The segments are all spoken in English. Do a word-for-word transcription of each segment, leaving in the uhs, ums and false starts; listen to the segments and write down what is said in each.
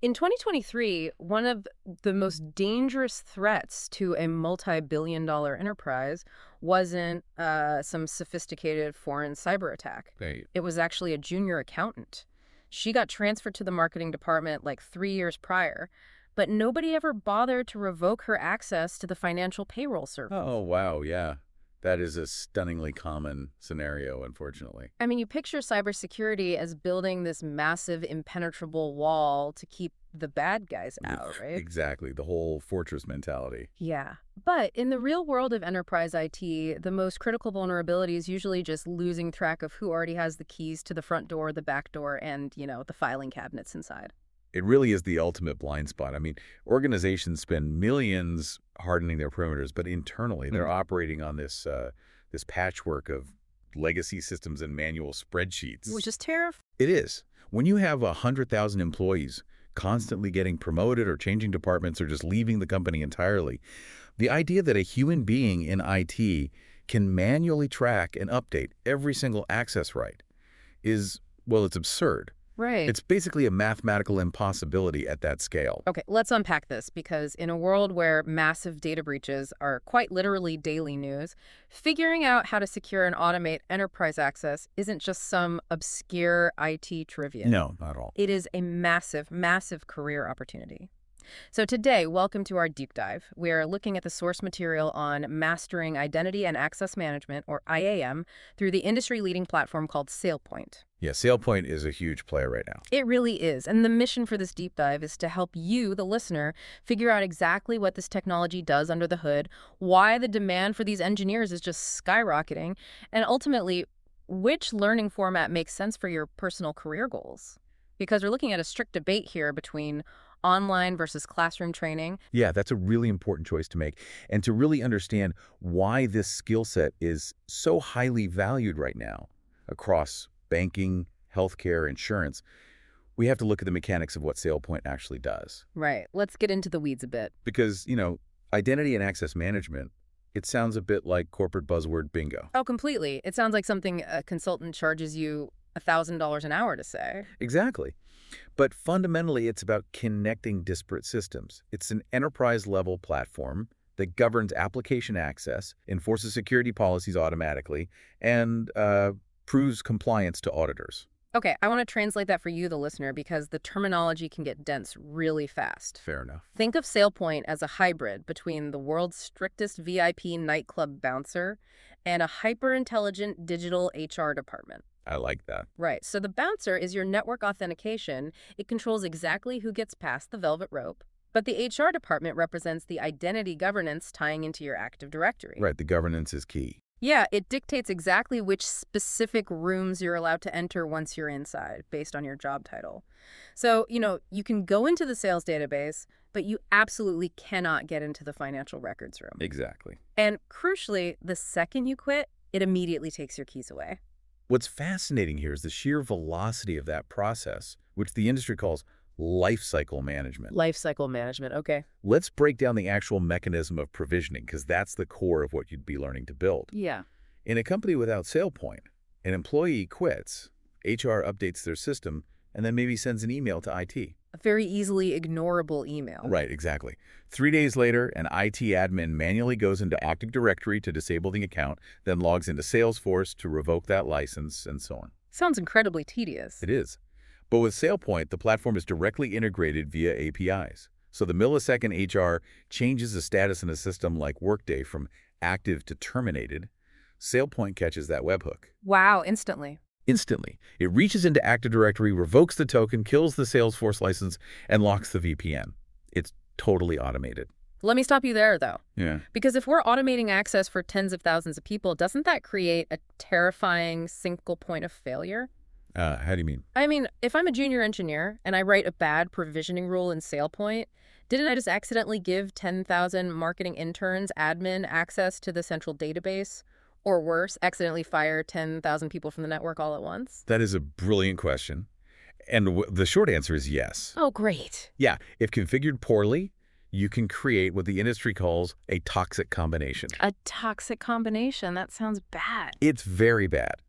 In twenty twenty-three, one of the most dangerous threats to a multi-billion dollar enterprise wasn't uh, some sophisticated foreign cyber attack. Right. It was actually a junior accountant. She got transferred to the marketing department like three years prior, but nobody ever bothered to revoke her access to the financial payroll service. Oh, wow. Yeah. That is a stunningly common scenario, unfortunately. I mean, you picture cybersecurity as building this massive, impenetrable wall to keep the bad guys out, right? Exactly. The whole fortress mentality. Yeah. But in the real world of enterprise I T, the most critical vulnerability is usually just losing track of who already has the keys to the front door, the back door, and, you know, the filing cabinets inside. It really is the ultimate blind spot. I mean, organizations spend millions hardening their perimeters, but internally they're Mm. operating on this uh, this patchwork of legacy systems and manual spreadsheets. Which is terrifying. It is. When you have one hundred thousand employees constantly getting promoted or changing departments or just leaving the company entirely, the idea that a human being in I T can manually track and update every single access right is, well, it's absurd. Right. It's basically a mathematical impossibility at that scale. Okay, let's unpack this, because in a world where massive data breaches are quite literally daily news, figuring out how to secure and automate enterprise access isn't just some obscure I T trivia. No, not at all. It is a massive, massive career opportunity. So today, welcome to our deep dive. We are looking at the source material on mastering identity and access management, or I A M, through the industry-leading platform called SailPoint. Yeah, SailPoint is a huge player right now. It really is. And the mission for this deep dive is to help you, the listener, figure out exactly what this technology does under the hood, why the demand for these engineers is just skyrocketing, and ultimately, which learning format makes sense for your personal career goals. Because we're looking at a strict debate here between online versus classroom training. Yeah, that's a really important choice to make. And to really understand why this skill set is so highly valued right now across banking, healthcare, insurance, we have to look at the mechanics of what SailPoint actually does. Right. Let's get into the weeds a bit. Because, you know, identity and access management, it sounds a bit like corporate buzzword bingo. Oh, completely. It sounds like something a consultant charges you one thousand dollars an hour to say. Exactly. But fundamentally, it's about connecting disparate systems. It's an enterprise-level platform that governs application access, enforces security policies automatically, and uh, proves compliance to auditors. Okay, I want to translate that for you, the listener, because the terminology can get dense really fast. Fair enough. Think of SailPoint as a hybrid between the world's strictest V I P nightclub bouncer and a hyper-intelligent digital H R department. I like that. Right. So the bouncer is your network authentication. It controls exactly who gets past the velvet rope. But the H R department represents the identity governance tying into your Active Directory. Right, the governance is key. Yeah, it dictates exactly which specific rooms you're allowed to enter once you're inside, based on your job title. So, you know, you can go into the sales database, but you absolutely cannot get into the financial records room. Exactly. And crucially, the second you quit, it immediately takes your keys away. What's fascinating here is the sheer velocity of that process, which the industry calls life cycle management. Life cycle management, okay. Let's break down the actual mechanism of provisioning, because that's the core of what you'd be learning to build. Yeah. In a company without SailPoint, an employee quits, H R updates their system, and then maybe sends an email to I T. A very easily ignorable email. Right, exactly. Three days later, an I T admin manually goes into Active Directory to disable the account, then logs into Salesforce to revoke that license, and so on. Sounds incredibly tedious. It is. But with SailPoint, the platform is directly integrated via A P Is. So the millisecond H R changes the status in a system like Workday from active to terminated, SailPoint catches that webhook. Wow, instantly. Instantly. It reaches into Active Directory, revokes the token, kills the Salesforce license, and locks the V P N. It's totally automated. Let me stop you there, though. Yeah. Because if we're automating access for tens of thousands of people, doesn't that create a terrifying single point of failure? Uh, how do you mean? I mean, if I'm a junior engineer and I write a bad provisioning rule in SailPoint, didn't I just accidentally give ten thousand marketing interns admin access to the central database? Or worse, accidentally fire ten thousand people from the network all at once? That is a brilliant question. And w the short answer is yes. Oh, great. Yeah, if configured poorly, you can create what the industry calls a toxic combination. A toxic combination? That sounds bad. It's very bad.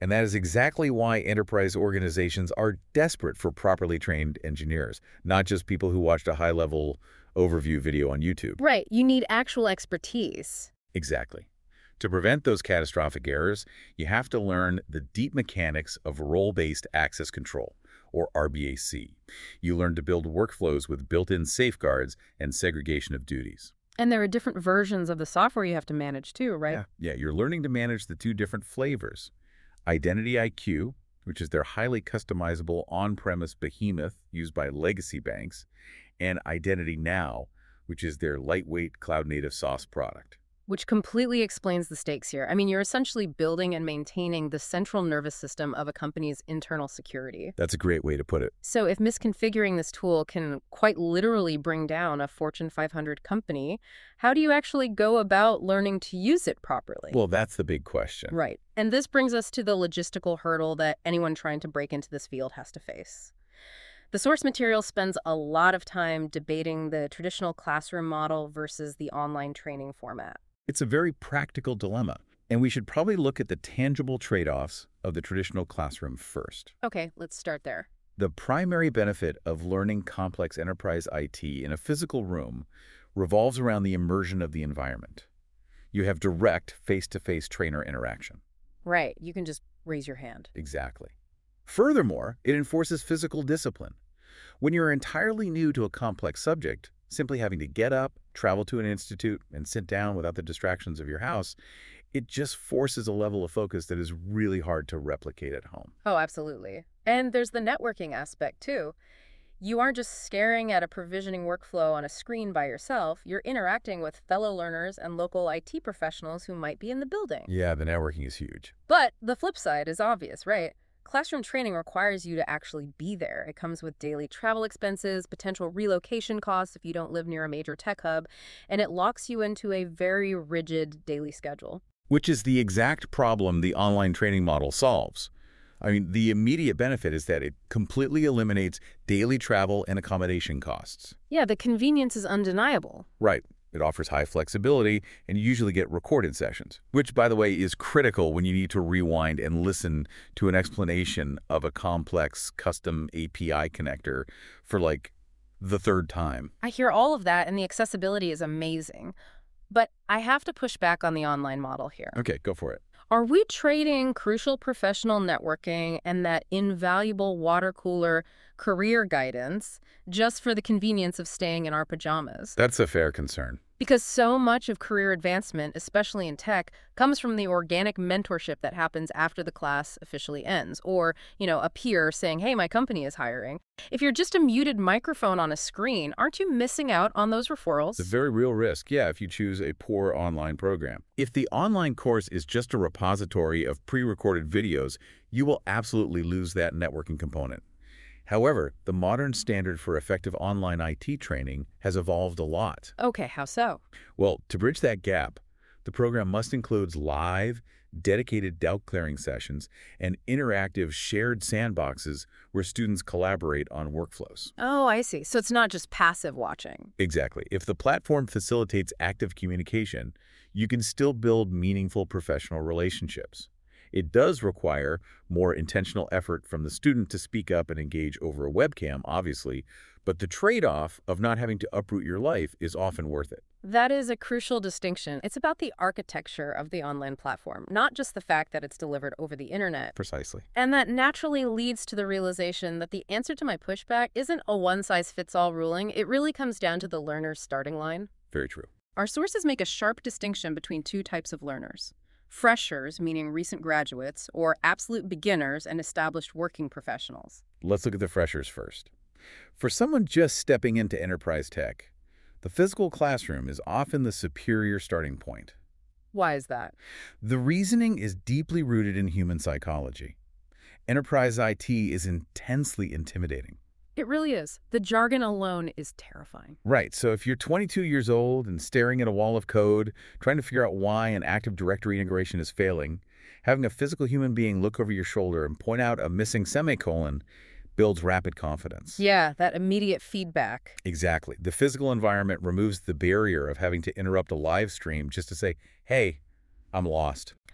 And that is exactly why enterprise organizations are desperate for properly trained engineers, not just people who watched a high-level overview video on YouTube. Right. You need actual expertise. Exactly. To prevent those catastrophic errors, you have to learn the deep mechanics of role-based access control, or R B A C. You learn to build workflows with built-in safeguards and segregation of duties. And there are different versions of the software you have to manage too, right? Yeah, yeah, you're learning to manage the two different flavors. Identity I Q, which is their highly customizable on-premise behemoth used by legacy banks, and Identity Now, which is their lightweight cloud-native SaaS product. Which completely explains the stakes here. I mean, you're essentially building and maintaining the central nervous system of a company's internal security. That's a great way to put it. So if misconfiguring this tool can quite literally bring down a Fortune five hundred company, how do you actually go about learning to use it properly? Well, that's the big question. Right. And this brings us to the logistical hurdle that anyone trying to break into this field has to face. The source material spends a lot of time debating the traditional classroom model versus the online training format. It's a very practical dilemma, and we should probably look at the tangible trade-offs of the traditional classroom first. Okay, let's start there. The primary benefit of learning complex enterprise I T in a physical room revolves around the immersion of the environment. You have direct face-to-face trainer interaction. Right, you can just raise your hand. Exactly. Furthermore, it enforces physical discipline. When you're entirely new to a complex subject, simply having to get up, travel to an institute, and sit down without the distractions of your house, it just forces a level of focus that is really hard to replicate at home. Oh, absolutely. And there's the networking aspect, too. You aren't just staring at a provisioning workflow on a screen by yourself. You're interacting with fellow learners and local I T professionals who might be in the building. Yeah, the networking is huge. But the flip side is obvious, right? Classroom training requires you to actually be there. It comes with daily travel expenses, potential relocation costs if you don't live near a major tech hub, and it locks you into a very rigid daily schedule. Which is the exact problem the online training model solves. I mean, the immediate benefit is that it completely eliminates daily travel and accommodation costs. Yeah, the convenience is undeniable. Right. It offers high flexibility, and you usually get recorded sessions, which, by the way, is critical when you need to rewind and listen to an explanation of a complex custom A P I connector for, like, the third time. I hear all of that, and the accessibility is amazing. But I have to push back on the online model here. Okay, go for it. Are we trading crucial professional networking and that invaluable water cooler career guidance just for the convenience of staying in our pajamas? That's a fair concern. Because so much of career advancement, especially in tech, comes from the organic mentorship that happens after the class officially ends. Or, you know, a peer saying, hey, my company is hiring. If you're just a muted microphone on a screen, aren't you missing out on those referrals? It's a very real risk, yeah, if you choose a poor online program. If the online course is just a repository of pre-recorded videos, you will absolutely lose that networking component. However, the modern standard for effective online I T training has evolved a lot. Okay, how so? Well, to bridge that gap, the program must include live, dedicated doubt-clearing sessions and interactive shared sandboxes where students collaborate on workflows. Oh, I see. So it's not just passive watching. Exactly. If the platform facilitates active communication, you can still build meaningful professional relationships. It does require more intentional effort from the student to speak up and engage over a webcam, obviously, but the trade-off of not having to uproot your life is often worth it. That is a crucial distinction. It's about the architecture of the online platform, not just the fact that it's delivered over the internet. Precisely. And that naturally leads to the realization that the answer to my pushback isn't a one-size-fits-all ruling. It really comes down to the learner's starting line. Very true. Our sources make a sharp distinction between two types of learners. Freshers, meaning recent graduates, or absolute beginners and established working professionals. Let's look at the freshers first. For someone just stepping into enterprise tech, the physical classroom is often the superior starting point. Why is that? The reasoning is deeply rooted in human psychology. Enterprise I T is intensely intimidating. It really is. The jargon alone is terrifying. Right, so if you're twenty-two years old and staring at a wall of code, trying to figure out why an Active Directory integration is failing, having a physical human being look over your shoulder and point out a missing semicolon builds rapid confidence. Yeah, that immediate feedback. Exactly. The physical environment removes the barrier of having to interrupt a live stream just to say, hey, I'm lost.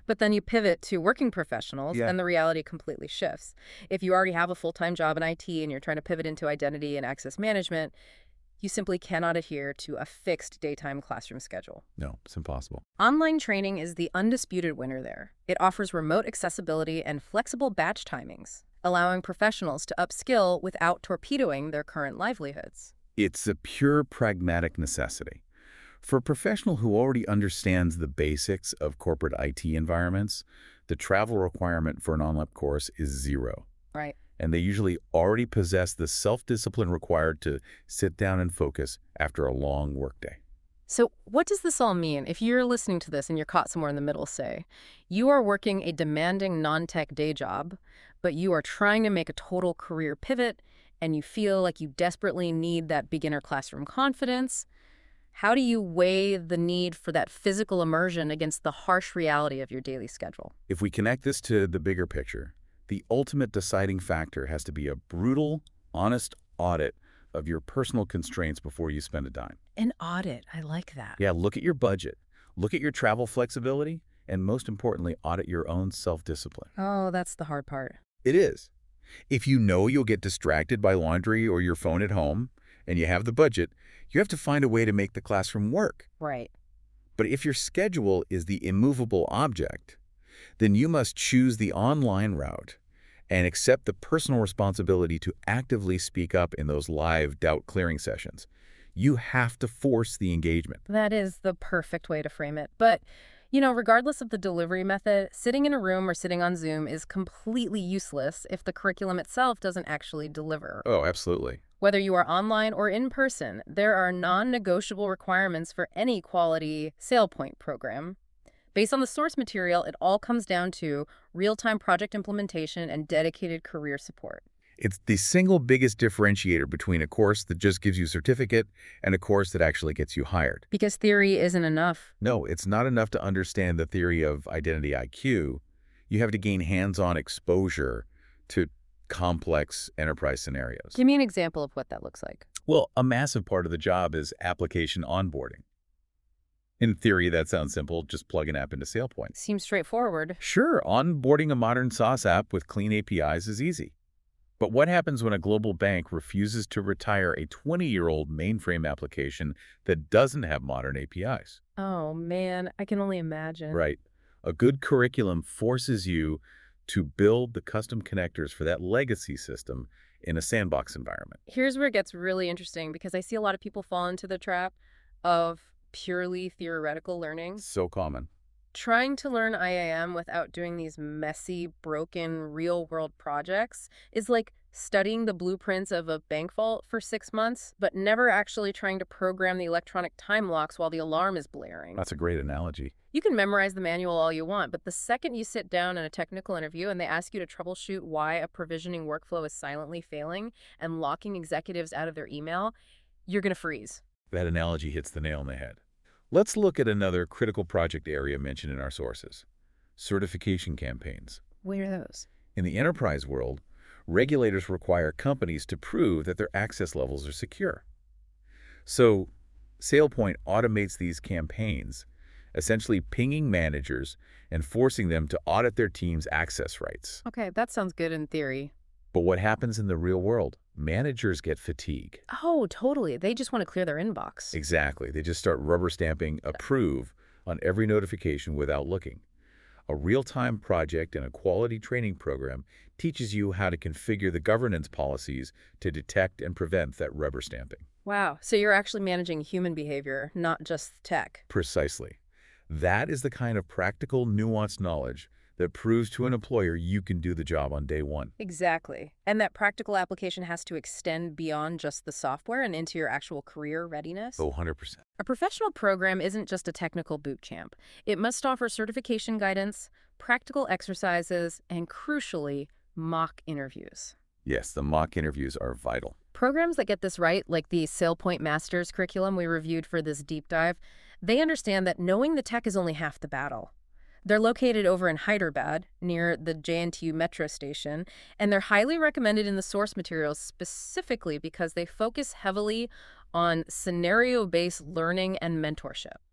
But then you pivot to working professionals, Yeah. and the reality completely shifts. If you already have a full-time job in I T and you're trying to pivot into identity and access management, you simply cannot adhere to a fixed daytime classroom schedule. No, it's impossible. Online training is the undisputed winner there. It offers remote accessibility and flexible batch timings, allowing professionals to upskill without torpedoing their current livelihoods. It's a pure pragmatic necessity. For a professional who already understands the basics of corporate I T environments, the travel requirement for an online course is zero. Right. And they usually already possess the self-discipline required to sit down and focus after a long workday. So what does this all mean? If you're listening to this and you're caught somewhere in the middle, say, you are working a demanding non-tech day job, but you are trying to make a total career pivot, and you feel like you desperately need that beginner classroom confidence, how do you weigh the need for that physical immersion against the harsh reality of your daily schedule? If we connect this to the bigger picture, the ultimate deciding factor has to be a brutal, honest audit of your personal constraints before you spend a dime. An audit. I like that. Yeah, look at your budget, look at your travel flexibility, and most importantly, audit your own self-discipline. Oh, that's the hard part. It is. If you know you'll get distracted by laundry or your phone at home, and you have the budget, you have to find a way to make the classroom work. Right. But if your schedule is the immovable object, then you must choose the online route and accept the personal responsibility to actively speak up in those live doubt-clearing sessions. You have to force the engagement. That is the perfect way to frame it. But, you know, regardless of the delivery method, sitting in a room or sitting on Zoom is completely useless if the curriculum itself doesn't actually deliver. Oh, absolutely. Whether you are online or in person, there are non-negotiable requirements for any quality SailPoint program. Based on the source material, it all comes down to real-time project implementation and dedicated career support. It's the single biggest differentiator between a course that just gives you a certificate and a course that actually gets you hired. Because theory isn't enough. No, it's not enough to understand the theory of identity I Q. You have to gain hands-on exposure to complex enterprise scenarios. Give me an example of what that looks like. Well, a massive part of the job is application onboarding. In theory, that sounds simple. Just plug an app into SailPoint. Seems straightforward. Sure, onboarding a modern SaaS app with clean A P Is is easy. But what happens when a global bank refuses to retire a twenty-year-old mainframe application that doesn't have modern A P Is? Oh, man, I can only imagine. Right. A good curriculum forces you to build the custom connectors for that legacy system in a sandbox environment. Here's where it gets really interesting, because I see a lot of people fall into the trap of purely theoretical learning. So common. Trying to learn I A M without doing these messy, broken, real-world projects is like studying the blueprints of a bank vault for six months, but never actually trying to program the electronic time locks while the alarm is blaring. That's a great analogy. You can memorize the manual all you want, but the second you sit down in a technical interview and they ask you to troubleshoot why a provisioning workflow is silently failing and locking executives out of their email, you're going to freeze. That analogy hits the nail on the head. Let's look at another critical project area mentioned in our sources: certification campaigns. What are those? In the enterprise world, regulators require companies to prove that their access levels are secure. So, SailPoint automates these campaigns, essentially pinging managers and forcing them to audit their team's access rights. Okay, that sounds good in theory. But what happens in the real world? Managers get fatigue. Oh, totally. They just want to clear their inbox. Exactly. They just start rubber stamping approve on every notification without looking. A real-time project and a quality training program teaches you how to configure the governance policies to detect and prevent that rubber stamping. Wow. So you're actually managing human behavior, not just tech. Precisely. That is the kind of practical, nuanced knowledge that proves to an employer you can do the job on day one. Exactly. And that practical application has to extend beyond just the software and into your actual career readiness. Oh, one hundred percent. A professional program isn't just a technical boot camp. It must offer certification guidance, practical exercises, and crucially, mock interviews. Yes, the mock interviews are vital. Programs that get this right, like the SailPoint Masters curriculum we reviewed for this deep dive, they understand that knowing the tech is only half the battle. They're located over in Hyderabad, near the J N T U metro station, and they're highly recommended in the source materials specifically because they focus heavily on scenario-based learning and mentorship.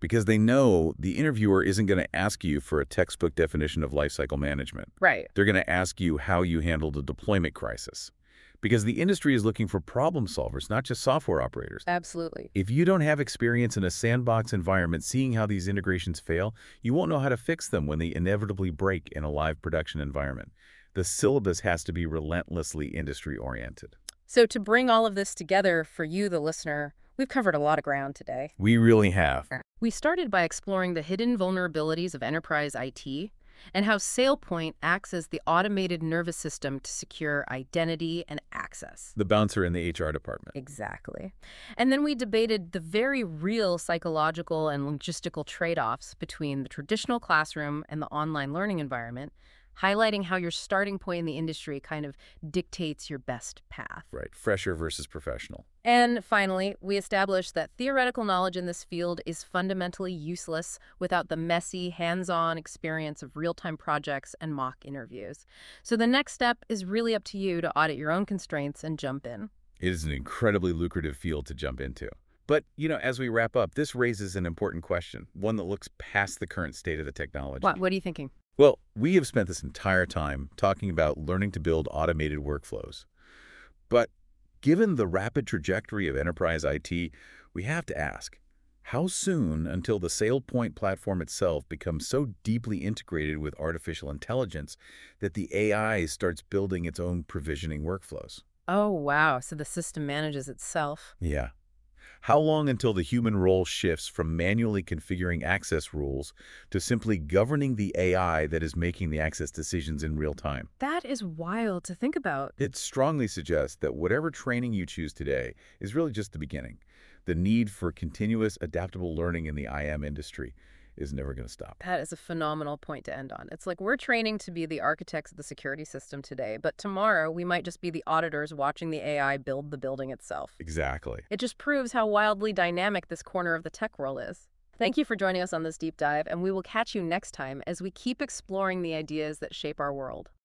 because they know the interviewer isn't going to ask you for a textbook definition of lifecycle management. Right. They're going to ask you how you handled a deployment crisis, because the industry is looking for problem solvers, not just software operators. Absolutely. If you don't have experience in a sandbox environment seeing how these integrations fail, you won't know how to fix them when they inevitably break in a live production environment. The syllabus has to be relentlessly industry-oriented. So to bring all of this together for you, the listener, we've covered a lot of ground today. We really have. We started by exploring the hidden vulnerabilities of enterprise I T and how SailPoint acts as the automated nervous system to secure identity and access. The bouncer in the H R department. Exactly. And then we debated the very real psychological and logistical trade-offs between the traditional classroom and the online learning environment, highlighting how your starting point in the industry kind of dictates your best path. Right. Fresher versus professional. And finally, we established that theoretical knowledge in this field is fundamentally useless without the messy, hands-on experience of real-time projects and mock interviews. So the next step is really up to you to audit your own constraints and jump in. It is an incredibly lucrative field to jump into. But, you know, as we wrap up, this raises an important question, one that looks past the current state of the technology. What, what are you thinking? Well, we have spent this entire time talking about learning to build automated workflows. But given the rapid trajectory of enterprise I T, we have to ask, how soon until the SailPoint platform itself becomes so deeply integrated with artificial intelligence that the A I starts building its own provisioning workflows? Oh, wow. So the system manages itself. Yeah. How long until the human role shifts from manually configuring access rules to simply governing the A I that is making the access decisions in real time? That is wild to think about. It strongly suggests that whatever training you choose today is really just the beginning. The need for continuous adaptable learning in the I M industry is never going to stop. That is a phenomenal point to end on. It's like we're training to be the architects of the security system today, but tomorrow we might just be the auditors watching the A I build the building itself. Exactly. It just proves how wildly dynamic this corner of the tech world is. Thank you for joining us on this deep dive, and we will catch you next time as we keep exploring the ideas that shape our world.